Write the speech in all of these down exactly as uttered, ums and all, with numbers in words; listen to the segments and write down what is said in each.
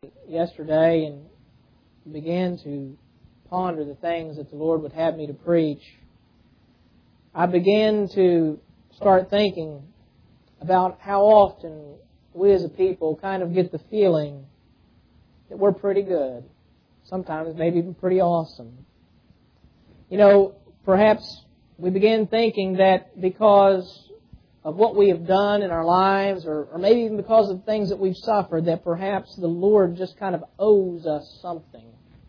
yesterday and began to ponder the things that the Lord would have me to preach, I began to start thinking about how often we as a people kind of get the feeling that we're pretty good. Sometimes maybe even pretty awesome. You know, perhaps we begin thinking that because of what we have done in our lives, or, or maybe even because of the things that we've suffered, that perhaps the Lord just kind of owes us something.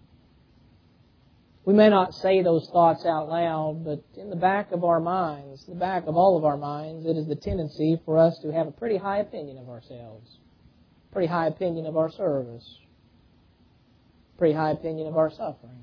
We may not say those thoughts out loud, but in the back of our minds, the back of all of our minds, it is the tendency for us to have a pretty high opinion of ourselves, pretty high opinion of our service, pretty high opinion of our sufferings.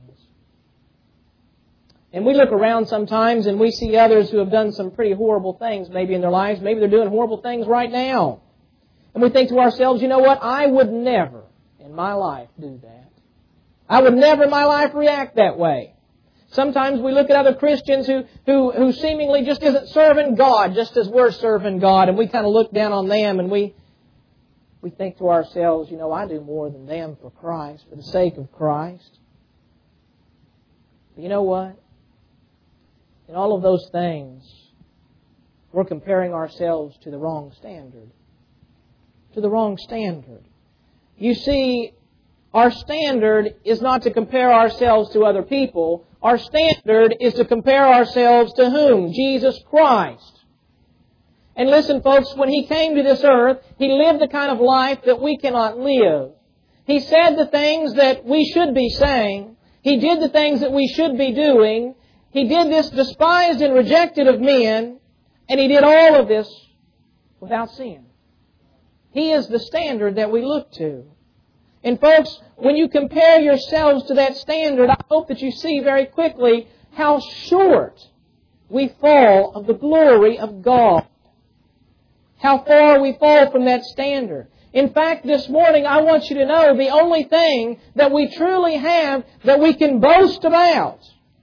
And we look around sometimes and we see others who have done some pretty horrible things maybe in their lives. Maybe they're doing horrible things right now. And we think to ourselves, you know what? I would never in my life do that. I would never in my life react that way. Sometimes we look at other Christians who, who, who seemingly just isn't serving God just as we're serving God. And we kind of look down on them and we, we think to ourselves, you know, I do more than them for Christ, for the sake of Christ. But you know what? In all of those things, we're comparing ourselves to the wrong standard. To the wrong standard. You see, our standard is not to compare ourselves to other people. Our standard is to compare ourselves to whom? Jesus Christ. And listen, folks, when He came to this earth, He lived the kind of life that we cannot live. He said the things that we should be saying. He did the things that we should be doing. He did this despised and rejected of men, and He did all of this without sin. He is the standard that we look to. And folks, when you compare yourselves to that standard, I hope that you see very quickly how short we fall of the glory of God. How far we fall from that standard. In fact, this morning I want you to know the only thing that we truly have that we can boast about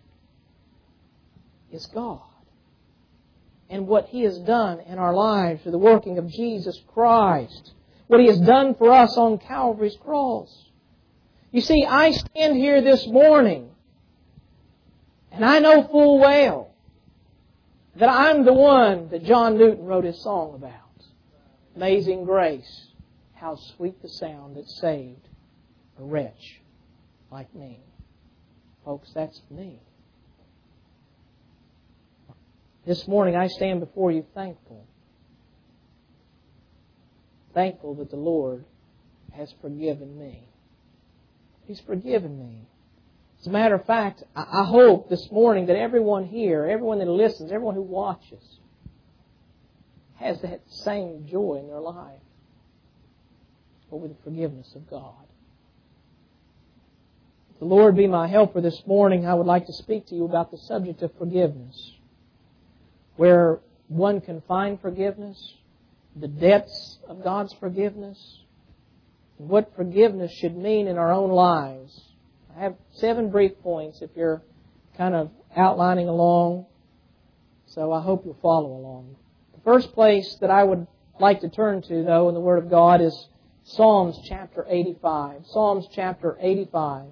is God and what He has done in our lives through the working of Jesus Christ. What He has done for us on Calvary's cross. You see, I stand here this morning and I know full well that I'm the one that John Newton wrote his song about. Amazing grace, how sweet the sound that saved a wretch like me. Folks, that's me. This morning I stand before you thankful. Thankful that the Lord has forgiven me. He's forgiven me. As a matter of fact, I hope this morning that everyone here, everyone that listens, everyone who watches, has that same joy in their life over the forgiveness of God. If the Lord be my helper this morning, I would like to speak to you about the subject of forgiveness. Where one can find forgiveness, the depths of God's forgiveness, and what forgiveness should mean in our own lives. I have seven brief points if you're kind of outlining along, so I hope you'll follow along. The first place that I would like to turn to, though, in the Word of God is Psalms chapter eighty-five. Psalms chapter eighty-five.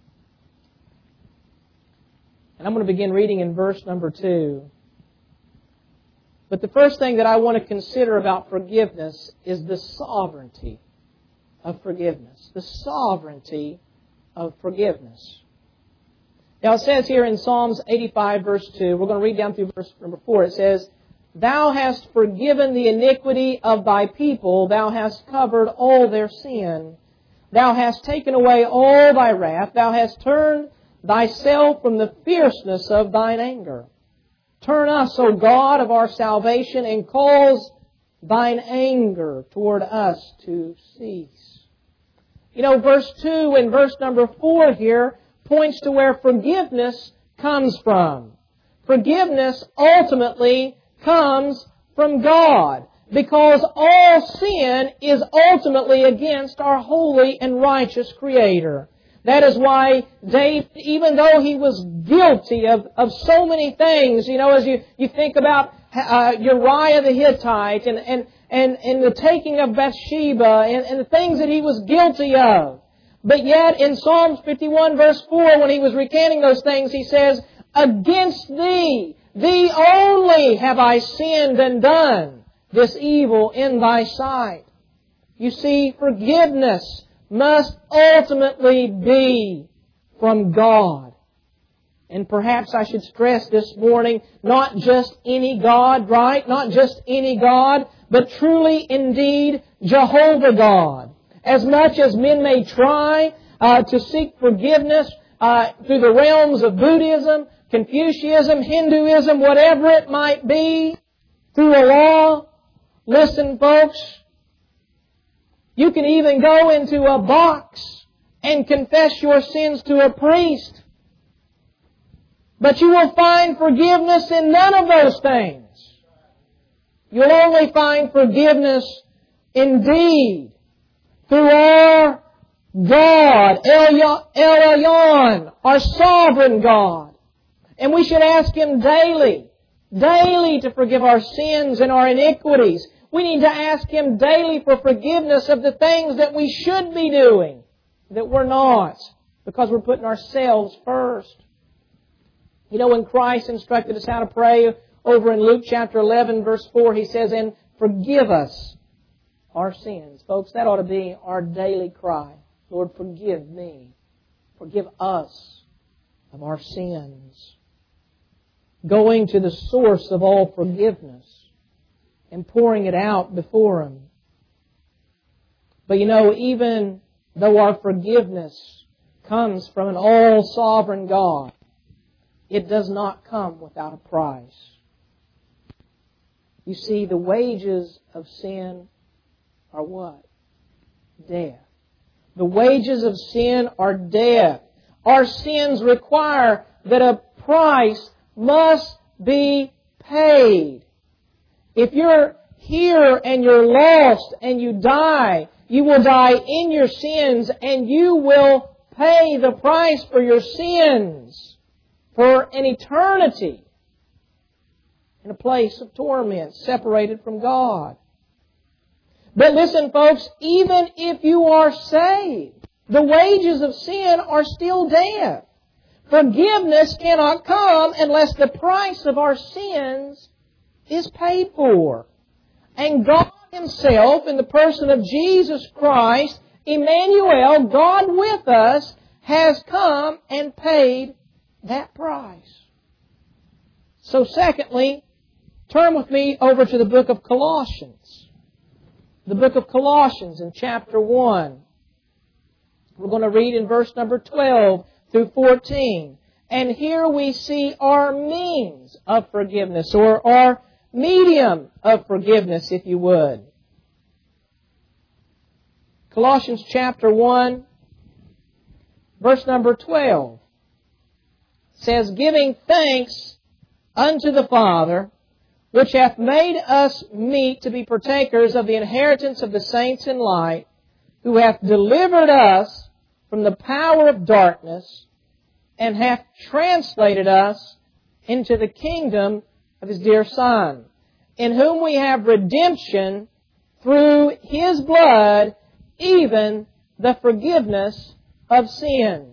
And I'm going to begin reading in verse number two. But the first thing that I want to consider about forgiveness is the sovereignty of forgiveness. The sovereignty of forgiveness. Now it says here in Psalms eighty-five verse two, we're going to read down through verse number four, it says, Thou hast forgiven the iniquity of Thy people, Thou hast covered all their sin. Thou hast taken away all Thy wrath, Thou hast turned Thyself from the fierceness of Thine anger. Turn us, O God of our salvation, and cause Thine anger toward us to cease. You know, verse two and verse number four here points to where forgiveness comes from. Forgiveness ultimately comes from God, because all sin is ultimately against our holy and righteous Creator. That is why David, even though he was guilty of, of so many things, you know, as you, you think about uh, Uriah the Hittite and, and, and, and the taking of Bathsheba and, and the things that he was guilty of, But yet in Psalms fifty-one verse four, when he was recanting those things, he says, against Thee, Thee only have I sinned and done this evil in Thy sight. You see, forgiveness must ultimately be from God. And perhaps I should stress this morning, not just any God, right? Not just any God, but truly indeed Jehovah God. As much as men may try uh, to seek forgiveness uh, through the realms of Buddhism, Confucianism, Hinduism, whatever it might be, through a law, listen folks, you can even go into a box and confess your sins to a priest. But you will find forgiveness in none of those things. You'll only find forgiveness indeed through our God, El Elyon, our sovereign God. And we should ask Him daily, daily to forgive our sins and our iniquities. We need to ask Him daily for forgiveness of the things that we should be doing, that we're not, because we're putting ourselves first. You know, when Christ instructed us how to pray over in Luke chapter eleven verse four, He says, and forgive us our sins. Folks, that ought to be our daily cry. Lord, forgive me. Forgive us of our sins. Going to the source of all forgiveness and pouring it out before Him. But you know, even though our forgiveness comes from an all-sovereign God, it does not come without a price. You see, the wages of sin are what? Death. The wages of sin are death. Our sins require that a price must be paid. If you're here and you're lost and you die, you will die in your sins and you will pay the price for your sins for an eternity in a place of torment, separated from God. But listen, folks, even if you are saved, the wages of sin are still death. Forgiveness cannot come unless the price of our sins is paid for. And God Himself, in the person of Jesus Christ, Emmanuel, God with us, has come and paid that price. So secondly, turn with me over to the book of Colossians. The book of Colossians in chapter one. We're going to read in verse number twelve through fourteen. And here we see our means of forgiveness, or our medium of forgiveness, if you would. Colossians chapter one, verse number twelve says, giving thanks unto the Father, which hath made us meet to be partakers of the inheritance of the saints in light, who hath delivered us from the power of darkness, and hath translated us into the kingdom of His dear Son, in whom we have redemption through His blood, even the forgiveness of sins.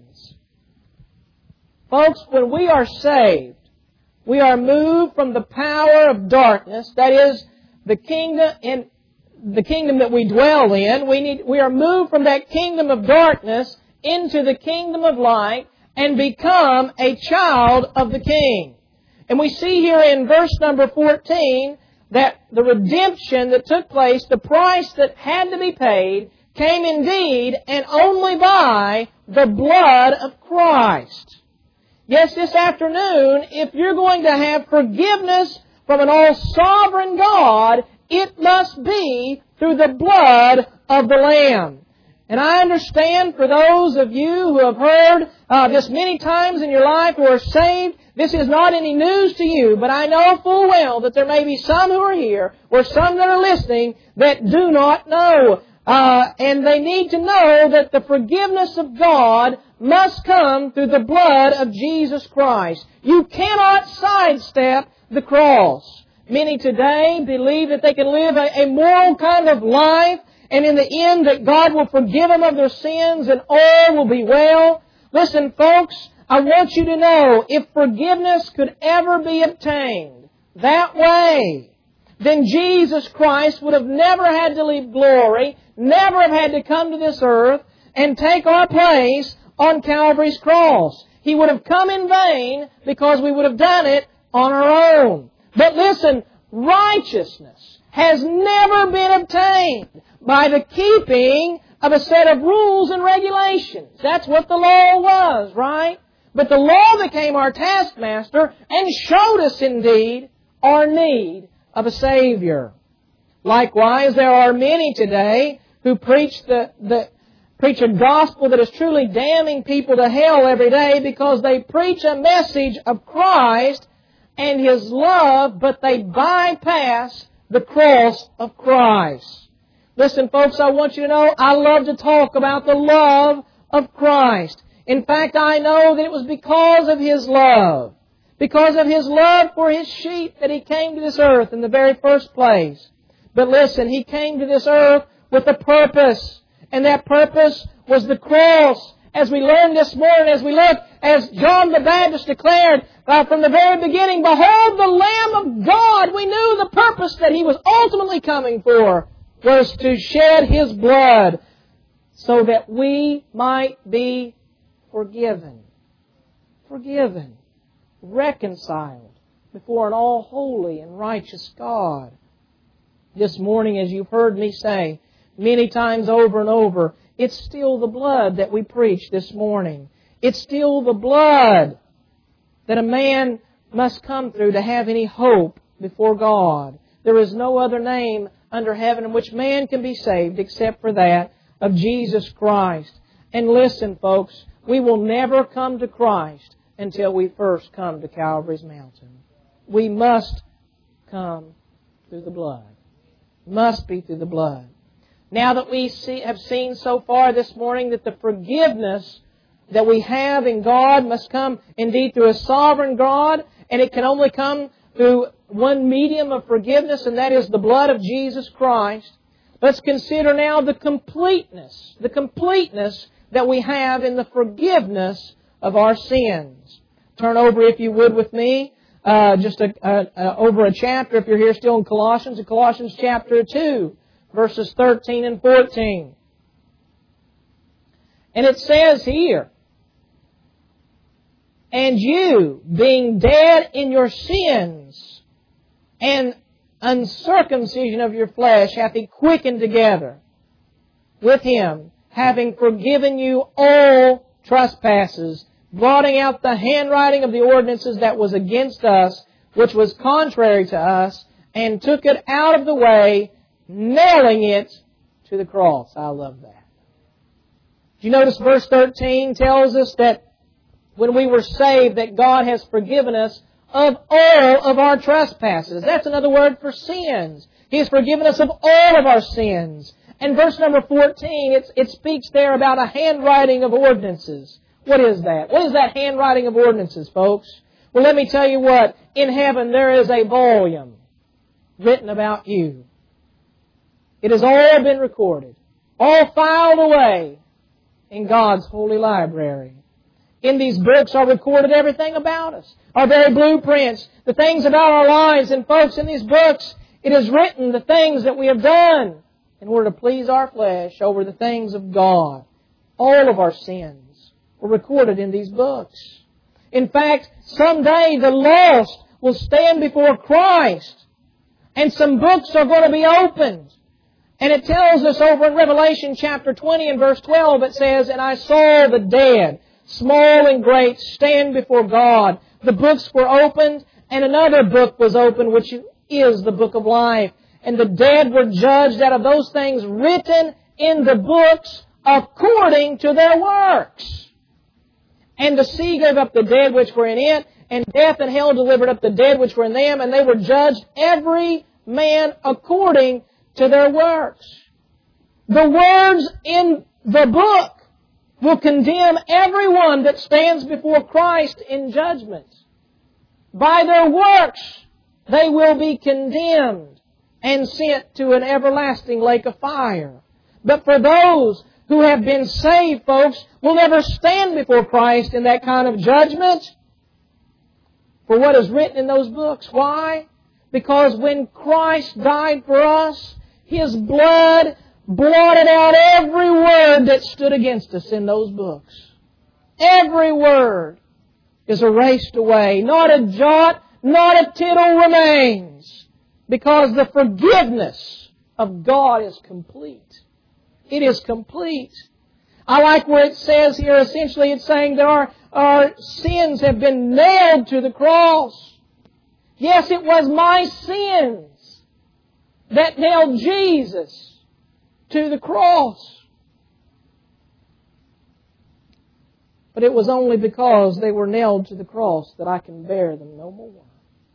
Folks, when we are saved, we are moved from the power of darkness, that is, the kingdom in the kingdom that we dwell in. We need we are moved from that kingdom of darkness into the kingdom of light and become a child of the King. And we see here in verse number fourteen that the redemption that took place, the price that had to be paid, came indeed and only by the blood of Christ. Yes, this afternoon, if you're going to have forgiveness from an all-sovereign God, it must be through the blood of the Lamb. And I understand for those of you who have heard uh, this many times in your life who are saved, this is not any news to you, but I know full well that there may be some who are here or some that are listening that do not know. Uh, and they need to know that the forgiveness of God must come through the blood of Jesus Christ. You cannot sidestep the cross. Many today believe that they can live a, a moral kind of life and in the end that God will forgive them of their sins and all will be well. Listen, folks, I want you to know, if forgiveness could ever be obtained that way, then Jesus Christ would have never had to leave glory, never have had to come to this earth and take our place on Calvary's cross. He would have come in vain because we would have done it on our own. But listen, righteousness has never been obtained by the keeping of a set of rules and regulations. That's what the law was, right? But the law became our taskmaster and showed us indeed our need of a Savior. Likewise, there are many today who preach the, the preach a gospel that is truly damning people to hell every day because they preach a message of Christ and His love, but they bypass the cross of Christ. Listen, folks, I want you to know I love to talk about the love of Christ. In fact, I know that it was because of His love, because of His love for His sheep that He came to this earth in the very first place. But listen, He came to this earth with a purpose, and that purpose was the cross. As we learned this morning, as we look, as John the Baptist declared uh, from the very beginning, behold the Lamb of God. We knew the purpose that He was ultimately coming for was to shed His blood so that we might be forgiven. Forgiven. Reconciled before an all-holy and righteous God. This morning, as you've heard me say many times over and over, it's still the blood that we preach this morning. It's still the blood that a man must come through to have any hope before God. There is no other name under heaven in which man can be saved except for that of Jesus Christ. And listen, folks, we will never come to Christ until we first come to Calvary's mountain. We must come through the blood. Must be through the blood. Now that we see, have seen so far this morning that the forgiveness that we have in God must come indeed through a sovereign God, and it can only come through one medium of forgiveness, and that is the blood of Jesus Christ. Let's consider now the completeness, the completeness that we have in the forgiveness of our sins. Turn over, if you would, with me, uh, just a, a, a, over a chapter, if you're here still in Colossians, in Colossians chapter two. Verses thirteen and fourteen. And it says here, and you, being dead in your sins and uncircumcision of your flesh, hath He quickened together with Him, having forgiven you all trespasses, blotting out the handwriting of the ordinances that was against us, which was contrary to us, and took it out of the way, nailing it to the cross. I love that. Do you notice verse thirteen tells us that when we were saved, that God has forgiven us of all of our trespasses. That's another word for sins. He has forgiven us of all of our sins. And verse number fourteen, it, it speaks there about a handwriting of ordinances. What is that? What is that handwriting of ordinances, folks? Well, let me tell you what. In heaven there is a volume written about you. It has all been recorded, all filed away in God's holy library. In these books are recorded everything about us, our very blueprints, the things about our lives. And folks, in these books, it is written the things that we have done in order to please our flesh over the things of God. All of our sins were recorded in these books. In fact, someday the lost will stand before Christ, and some books are going to be opened. And it tells us over in Revelation chapter twenty and verse twelve, it says, and I saw the dead, small and great, stand before God. The books were opened, and another book was opened, which is the book of life. And the dead were judged out of those things written in the books according to their works. And the sea gave up the dead which were in it, and death and hell delivered up the dead which were in them, and they were judged every man according to their works. The words in the book will condemn everyone that stands before Christ in judgment. By their works they will be condemned and sent to an everlasting lake of fire. But for those who have been saved, folks, will never stand before Christ in that kind of judgment for what is written in those books. Why? Because when Christ died for us, His blood blotted out every word that stood against us in those books. Every word is erased away. Not a jot, not a tittle remains. Because the forgiveness of God is complete. It is complete. I like where it says here, essentially it's saying that our, our sins have been nailed to the cross. Yes, it was my sins that nailed Jesus to the cross. But it was only because they were nailed to the cross that I can bear them no more.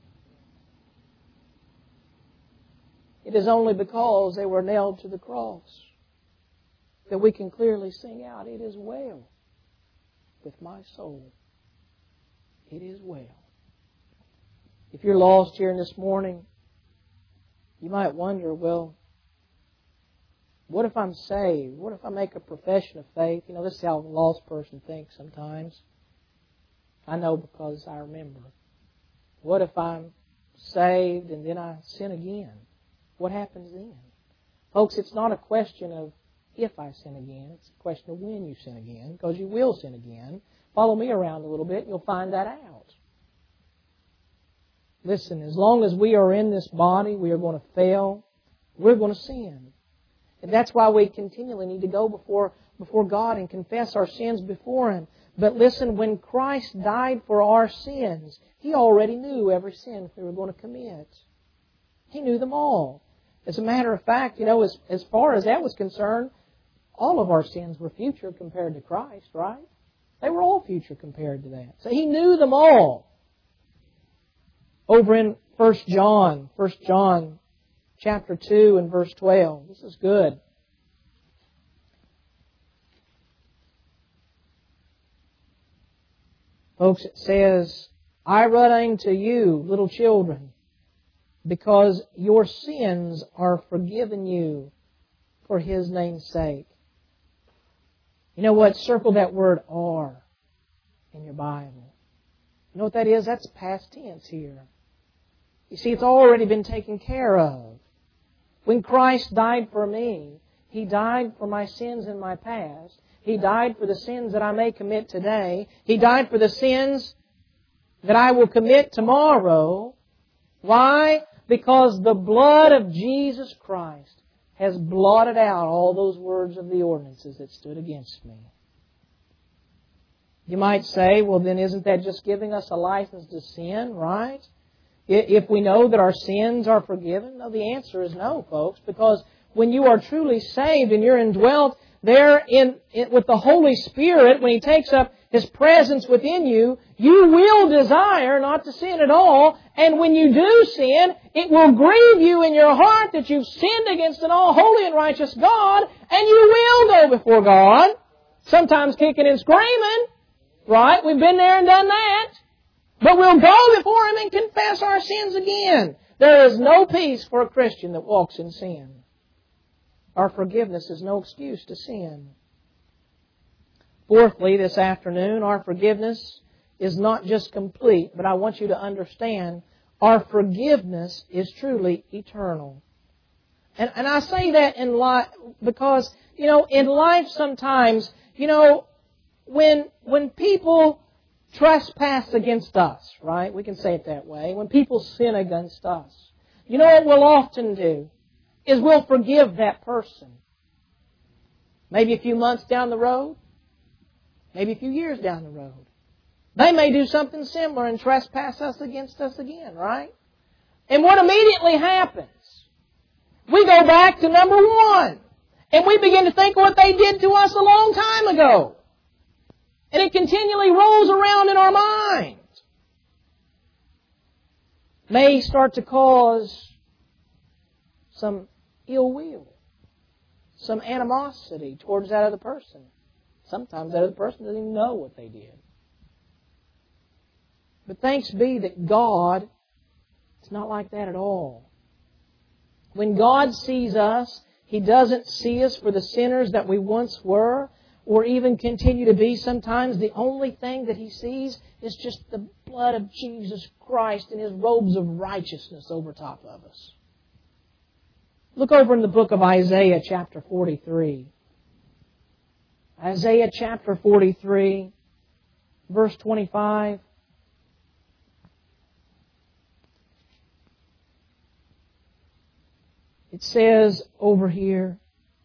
It is only because they were nailed to the cross that we can clearly sing out, "It is well with my soul. It is well." If you're lost here this morning, you might wonder, well, what if I'm saved? What if I make a profession of faith? You know, this is how a lost person thinks sometimes. I know because I remember. What if I'm saved and then I sin again? What happens then? Folks, it's not a question of if I sin again. It's a question of when you sin again, because you will sin again. Follow me around a little bit and you'll find that out. Listen, as long as we are in this body, we are going to fail. We're going to sin. And that's why we continually need to go before, before God and confess our sins before Him. But listen, when Christ died for our sins, He already knew every sin we were going to commit. He knew them all. As a matter of fact, you know, as, as far as that was concerned, all of our sins were future compared to Christ, right? They were all future compared to that. So He knew them all. Over in First John, First John chapter two and verse twelve. This is good. Folks, it says, "I write unto you, little children, because your sins are forgiven you for His name's sake." You know what? Circle that word "are" in your Bible. You know what that is? That's past tense here. You see, it's already been taken care of. When Christ died for me, He died for my sins in my past. He died for the sins that I may commit today. He died for the sins that I will commit tomorrow. Why? Because the blood of Jesus Christ has blotted out all those words of the ordinances that stood against me. You might say, well, then isn't that just giving us a license to sin, right? If we know that our sins are forgiven? No, the answer is no, folks, because when you are truly saved and you're indwelt there in, in with the Holy Spirit, when He takes up His presence within you, you will desire not to sin at all. And when you do sin, it will grieve you in your heart that you've sinned against an all-holy and righteous God, and you will go before God, sometimes kicking and screaming, right? We've been there and done that. But we'll go before Him and confess our sins again. There is no peace for a Christian that walks in sin. Our forgiveness is no excuse to sin. Fourthly, this afternoon, our forgiveness is not just complete, but I want you to understand our forgiveness is truly eternal. And, and I say that in life because, you know, in life sometimes, you know, when when people trespass against us, right? We can say it that way. When people sin against us, you know what we'll often do is we'll forgive that person. Maybe a few months down the road, maybe a few years down the road. They may do something similar and trespass us against us again, right? And what immediately happens? We go back to number one. And we begin to think what they did to us a long time ago. And it continually rolls around in our mind. May start to cause some ill will, some animosity towards that other person. Sometimes that other person doesn't even know what they did. But thanks be that God, it's not like that at all. When God sees us, He doesn't see us for the sinners that we once were, or even continue to be sometimes. The only thing that He sees is just the blood of Jesus Christ and His robes of righteousness over top of us. Look over in the book of Isaiah chapter forty-three. Isaiah chapter forty-three, verse twenty-five. It says over here,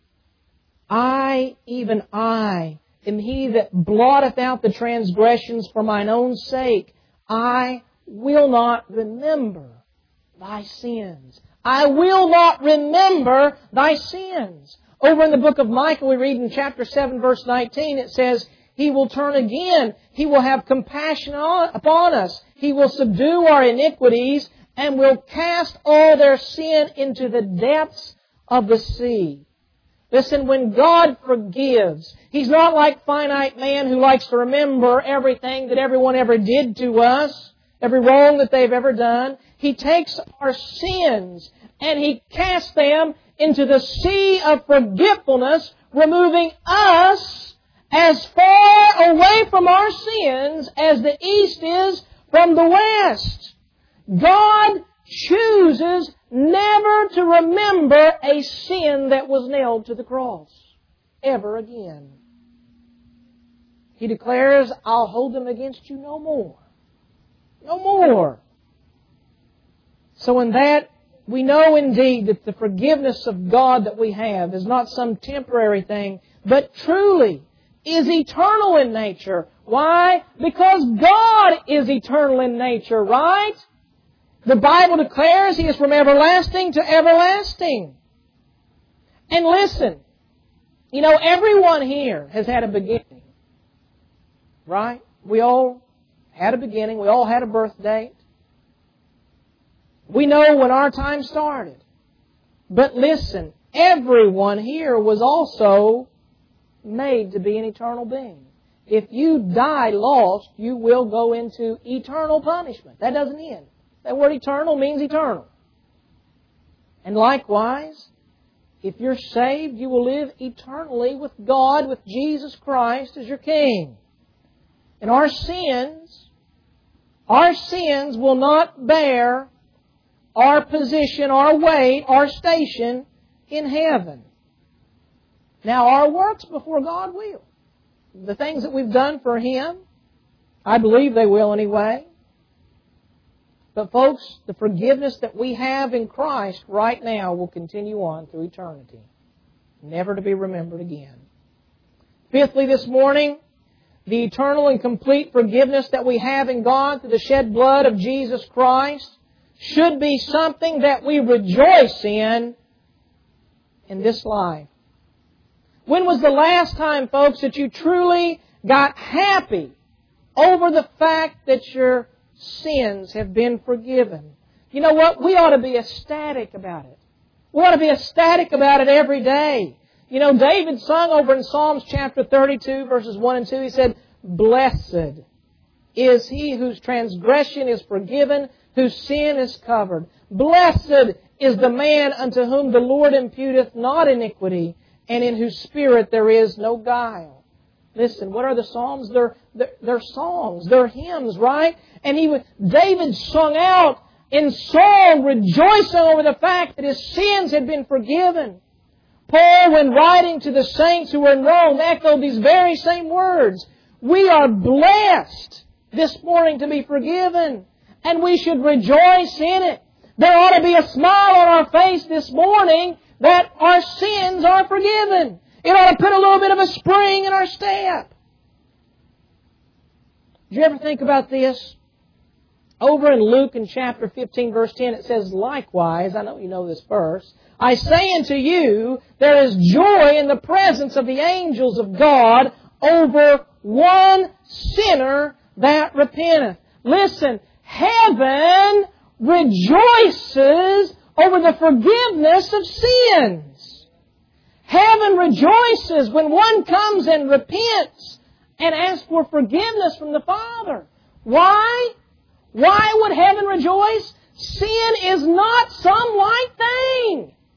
I, even I, am He that blotteth out the transgressions for mine own sake. I will not remember thy sins. I will not remember thy sins. Over in the book of Micah, we read in chapter seven, verse nineteen, it says, He will turn again. He will have compassion upon us. He will subdue our iniquities and will cast all their sin into the depths of the sea. Listen, when God forgives, He's not like finite man who likes to remember everything that everyone ever did to us, every wrong that they've ever done. He takes our sins and He casts them into the sea of forgetfulness, removing us as far away from our sins as the east is from the west. God chooses never to remember a sin that was nailed to the cross ever again. He declares, I'll hold them against you no more. No more. So in that, we know indeed that the forgiveness of God that we have is not some temporary thing, but truly is eternal in nature. Why? Because God is eternal in nature, right? The Bible declares He is from everlasting to everlasting. And listen, you know, everyone here has had a beginning, right? We all had a beginning. We all had a birth date. We know when our time started. But listen, everyone here was also made to be an eternal being. If you die lost, you will go into eternal punishment. That doesn't end. That word eternal means eternal. And likewise, if you're saved, you will live eternally with God, with Jesus Christ as your King. And our sins, our sins will not bear our position, our weight, our station in heaven. Now, our works before God will. The things that we've done for Him, I believe they will anyway. But folks, the forgiveness that we have in Christ right now will continue on through eternity, never to be remembered again. Fifthly, this morning, the eternal and complete forgiveness that we have in God through the shed blood of Jesus Christ should be something that we rejoice in in this life. When was the last time, folks, that you truly got happy over the fact that your sins have been forgiven? You know what? We ought to be ecstatic about it. We ought to be ecstatic about it every day. You know, David sung over in Psalms chapter thirty-two, verses one and two, he said, Blessed is he whose transgression is forgiven, whose sin is covered. Blessed is the man unto whom the Lord imputeth not iniquity, and in whose spirit there is no guile. Listen, what are the Psalms? They're, they're, they're songs. They're hymns, right? And he, David sung out in song, rejoicing over the fact that his sins had been forgiven. Paul, when writing to the saints who were in Rome, echoed these very same words. We are blessed this morning to be forgiven, and we should rejoice in it. There ought to be a smile on our face this morning that our sins are forgiven. It ought to put a little bit of a spring in our step. Did you ever think about this? Over in Luke in chapter fifteen, verse ten, it says, Likewise, I know you know this verse, I say unto you, there is joy in the presence of the angels of God over one sinner that repenteth. Listen, heaven rejoices over the forgiveness of sins. Heaven rejoices when one comes and repents and asks for forgiveness from the Father. Why? Why would heaven rejoice? Sin is not some light thing.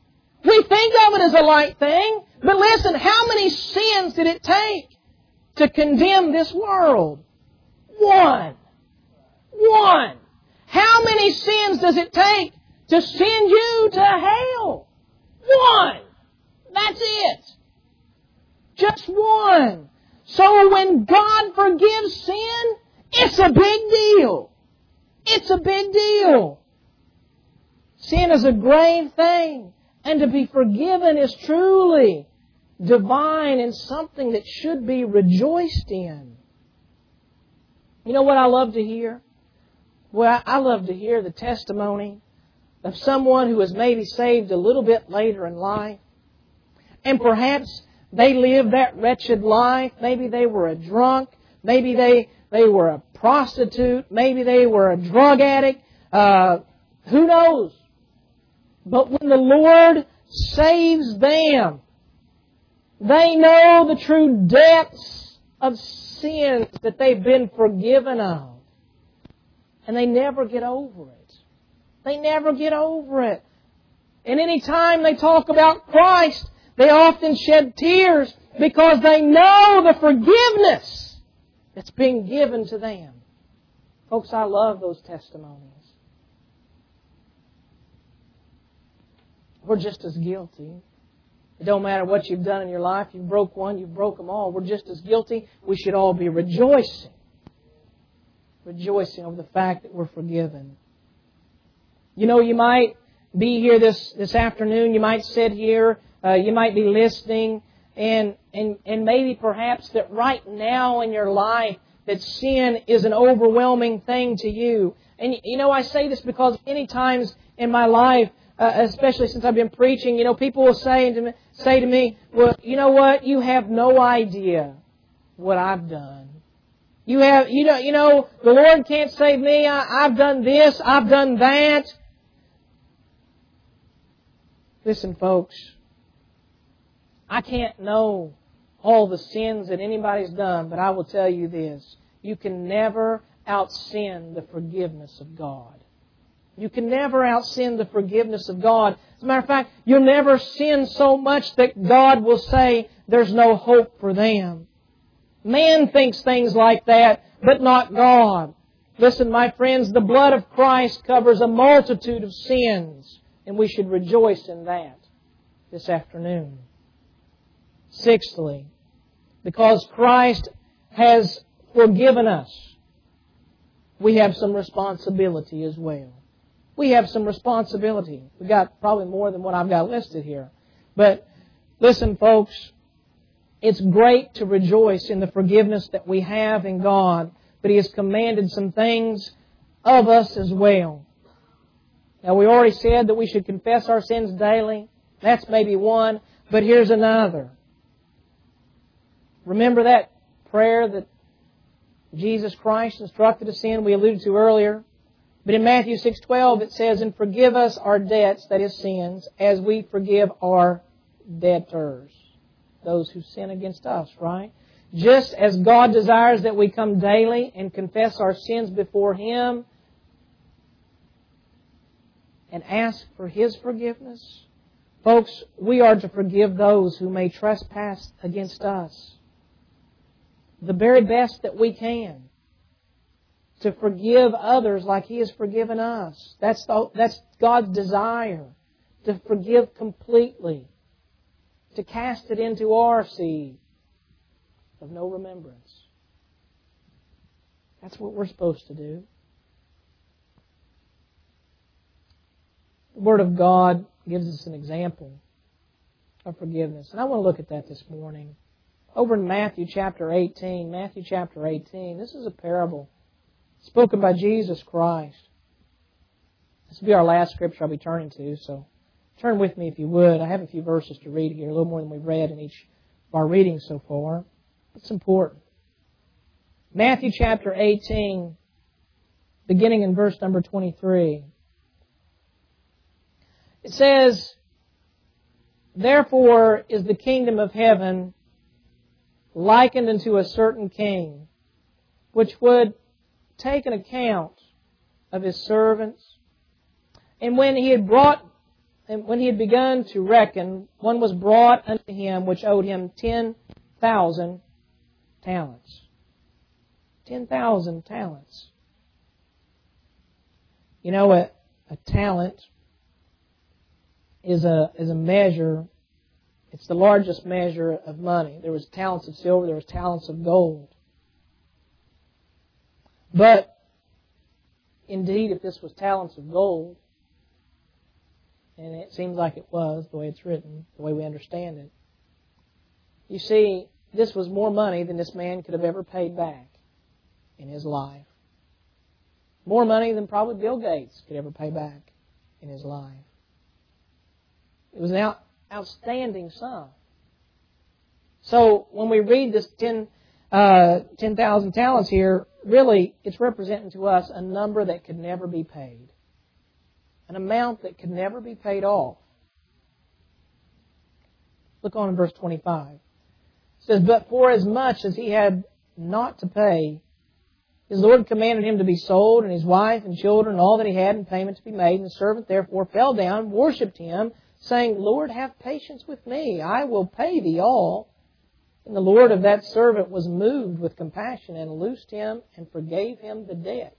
We think of it as a light thing, but listen, how many sins did it take to condemn this world? One. One. How many sins does it take to send you to hell? One. That's it. Just one. So when God forgives sin, it's a big deal. It's a big deal. Sin is a grave thing. And to be forgiven is truly divine and something that should be rejoiced in. You know what I love to hear? Well, I love to hear the testimony of someone who was maybe saved a little bit later in life. And perhaps they lived that wretched life. Maybe they were a drunk. Maybe they, they were a prostitute. Maybe they were a drug addict. Uh, who knows? But when the Lord saves them, they know the true depths of sins that they've been forgiven of. And they never get over it. They never get over it. And any time they talk about Christ, they often shed tears because they know the forgiveness that's being given to them. Folks, I love those testimonies. We're just as guilty. It don't matter what you've done in your life. You broke one, you broke them all. We're just as guilty. We should all be rejoicing. Rejoicing over the fact that we're forgiven. You know, you might be here this, this afternoon. You might sit here. Uh, you might be listening. And, and, and maybe perhaps that right now in your life that sin is an overwhelming thing to you. And you know, I say this because many times in my life, Uh, especially since I've been preaching, you know, people will say to me, say to me, well, you know what? You have no idea what I've done. You have, you know, you know, the Lord can't save me. I, I've done this. I've done that. Listen, folks, I can't know all the sins that anybody's done, but I will tell you this. You can never out-sin the forgiveness of God. You can never out-sin the forgiveness of God. As a matter of fact, you'll never sin so much that God will say there's no hope for them. Man thinks things like that, but not God. Listen, my friends, the blood of Christ covers a multitude of sins, and we should rejoice in that this afternoon. Sixthly, because Christ has forgiven us, we have some responsibility as well. We have some responsibility. We've got probably more than what I've got listed here. But listen, folks, it's great to rejoice in the forgiveness that we have in God, but He has commanded some things of us as well. Now, we already said that we should confess our sins daily. That's maybe one, but here's another. Remember that prayer that Jesus Christ instructed us in, we alluded to earlier? But in Matthew six twelve it says, and forgive us our debts, that is sins, as we forgive our debtors. Those who sin against us, right? Just as God desires that we come daily and confess our sins before Him and ask for His forgiveness. Folks, we are to forgive those who may trespass against us. The very best that we can. To forgive others like He has forgiven us. That's, the, that's God's desire. To forgive completely. To cast it into our sea of no remembrance. That's what we're supposed to do. The Word of God gives us an example of forgiveness. And I want to look at that this morning. Over in Matthew chapter eighteen. Matthew chapter eighteen. This is a parable spoken by Jesus Christ. This will be our last scripture I'll be turning to, so turn with me if you would. I have a few verses to read here, a little more than we've read in each of our readings so far. It's important. Matthew chapter eighteen, beginning in verse number twenty-three. It says, therefore is the kingdom of heaven likened unto a certain king, which would take an account of his servants. And when he had brought and when he had begun to reckon, one was brought unto him which owed him ten thousand talents. Ten thousand talents. You know, a, a talent is a is a measure. It's the largest measure of money. There was talents of silver. There was talents of gold. But indeed, if this was talents of gold, and it seems like it was, the way it's written, the way we understand it, you see, this was more money than this man could have ever paid back in his life. More money than probably Bill Gates could ever pay back in his life. It was an out, outstanding sum. So when we read this ten, uh, ten thousand talents here, really it's representing to us a number that could never be paid. An amount that could never be paid off. Look on in verse twenty-five. It says, But for as much as he had not to pay, his Lord commanded him to be sold, and his wife and children, and all that he had in payment to be made. And the servant therefore fell down, worshipped him, saying, Lord, have patience with me, I will pay thee all. And the Lord of that servant was moved with compassion, and loosed him, and forgave him the debt.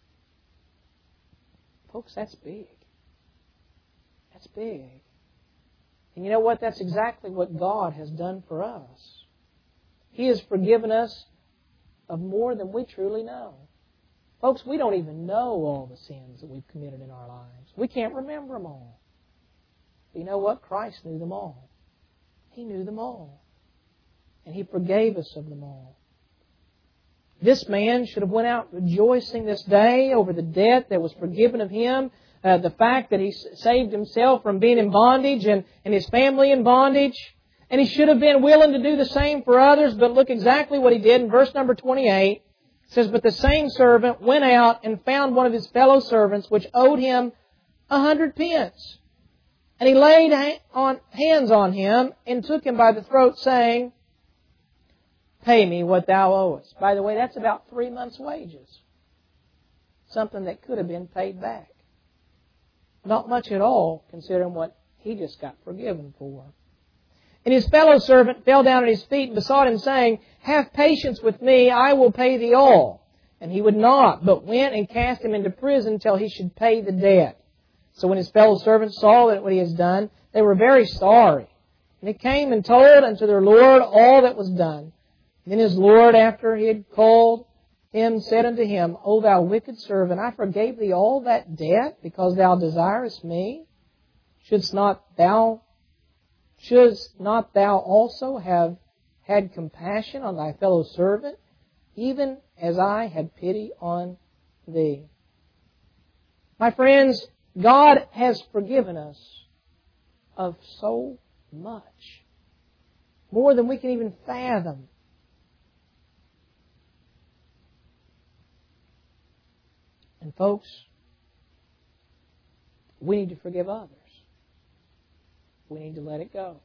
Folks, that's big. That's big. And you know what? That's exactly what God has done for us. He has forgiven us of more than we truly know. Folks, we don't even know all the sins that we've committed in our lives. We can't remember them all. But you know what? Christ knew them all. He knew them all. And He forgave us of them all. This man should have went out rejoicing this day over the debt that was forgiven of him, uh, the fact that he saved himself from being in bondage and, and his family in bondage. And he should have been willing to do the same for others, but look exactly what he did in verse number twenty-eight. It says, But the same servant went out and found one of his fellow servants which owed him a hundred pence. And he laid on, hands on him and took him by the throat, saying, Pay me what thou owest. By the way, that's about three months' wages. Something that could have been paid back. Not much at all, considering what he just got forgiven for. And his fellow servant fell down at his feet and besought him, saying, Have patience with me, I will pay thee all. And he would not, but went and cast him into prison till he should pay the debt. So when his fellow servants saw that what he had done, they were very sorry. And they came and told unto their Lord all that was done. Then his Lord, after he had called him, said unto him, O thou wicked servant, I forgave thee all that debt, because thou desirest me. Shouldst not thou, shouldst not thou also have had compassion on thy fellow servant, even as I had pity on thee? My friends, God has forgiven us of so much, more than we can even fathom. And folks, we need to forgive others. We need to let it go.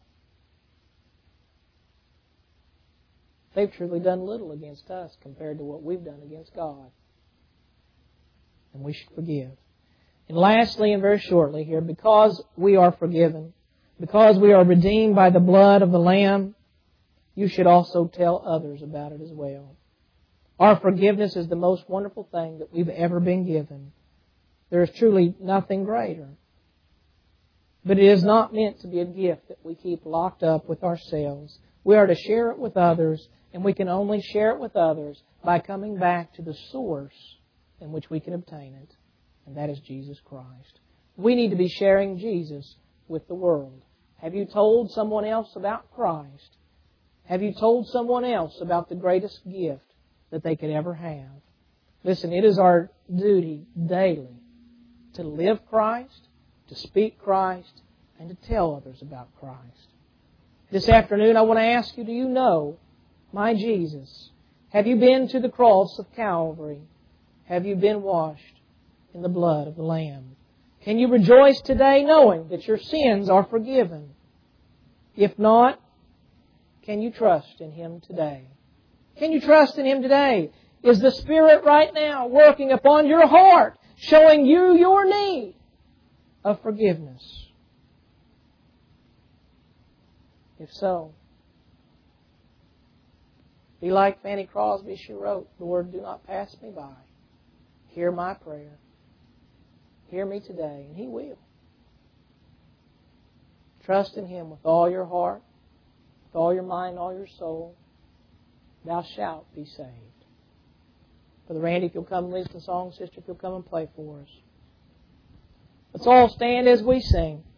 They've truly done little against us compared to what we've done against God. And we should forgive. And lastly, and very shortly here, because we are forgiven, because we are redeemed by the blood of the Lamb, you should also tell others about it as well. Our forgiveness is the most wonderful thing that we've ever been given. There is truly nothing greater. But it is not meant to be a gift that we keep locked up with ourselves. We are to share it with others, and we can only share it with others by coming back to the source in which we can obtain it, and that is Jesus Christ. We need to be sharing Jesus with the world. Have you told someone else about Christ? Have you told someone else about the greatest gift that they could ever have? Listen, it is our duty daily to live Christ, to speak Christ, and to tell others about Christ. This afternoon I want to ask you, do you know my Jesus? Have you been to the cross of Calvary? Have you been washed in the blood of the Lamb? Can you rejoice today knowing that your sins are forgiven? If not, can you trust in Him today? Can you trust in Him today? Is the Spirit right now working upon your heart, showing you your need of forgiveness? If so, be like Fanny Crosby. She wrote, Lord, do not pass me by. Hear my prayer. Hear me today, and He will. Trust in Him with all your heart, with all your mind, all your soul. Thou shalt be saved. Brother Randy, if you'll come and lead the song, sister, if you'll come and play for us. Let's all stand as we sing.